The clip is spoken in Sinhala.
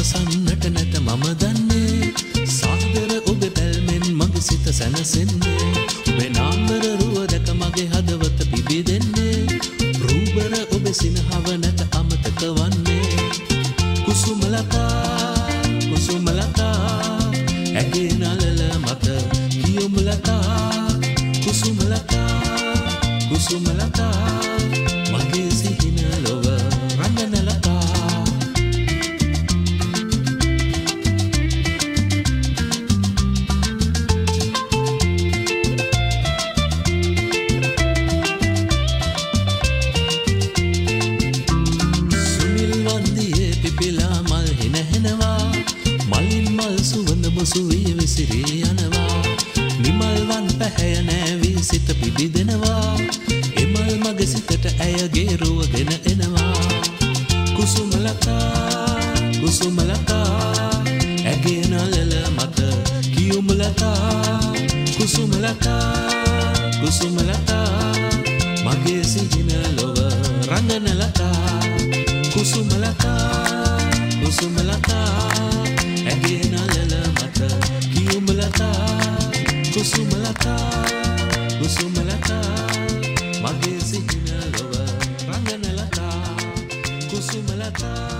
පවසන්නට නැත මම දන්නේ සාදර ඔබ පැල්මෙන් මගේ සිත සැනසෙන්නේ ඔබේ නාම්බර රුව දැක මගේ හදවත පිබිදෙන්නේ රූබර ඔබේ සිනහව නැත අමතක වන්නේ කුසුමලතා කුසුමලතා ඇගේ නලල මත කියුමලතා කුසුමලතා කුසුමලතා මගේ සිහින ලොව රංගනලතා සුවී විසිරී යනවා නිමල්වන් පැහැය නෑවී සිත පිබිදෙනවා එමල් මගේ සිතට ඇයගේ රුවගෙන එනවා කුසුමලතා කුසුමලතා ඇගේ නලල මත කියුමලතා කුසුමලතා කුසුමලතා මගේ සිහින ලොව රංගනලතා කුසුමලතා කුසුමලතා ඇගේ නලල කුසුමලතා කුසුමලතා මගේ සිහින ලොව රංගනලතා කුසුමලතා